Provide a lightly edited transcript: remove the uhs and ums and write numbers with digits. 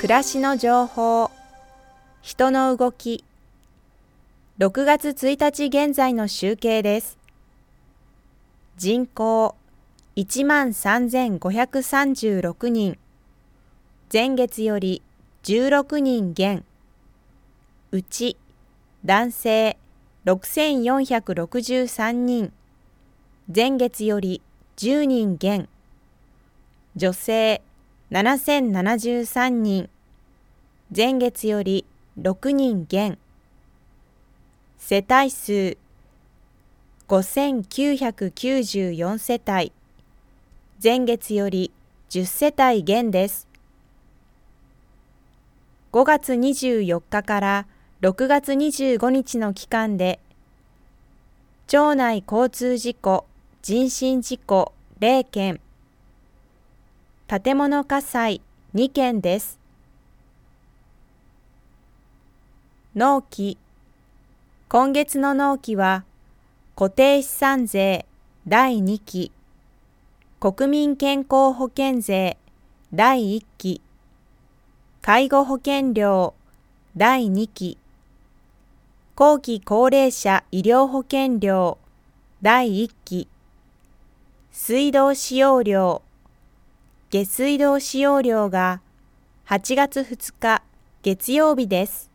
暮らしの情報、人の動き、6月1日現在の集計です。人口13,536人、前月より16人減。うち男性6,463人、前月より10人減。女性7,073人、前月より6人減。世帯数5,994世帯、前月より10世帯減です。5月24日から6月25日の期間で、町内交通事故、人身事故0件、建物火災2件です。納期。今月の納期は、固定資産税第2期、国民健康保険税第1期、介護保険料第2期、後期高齢者医療保険料第1期、水道使用料、下水道使用料が8月2日月曜日です。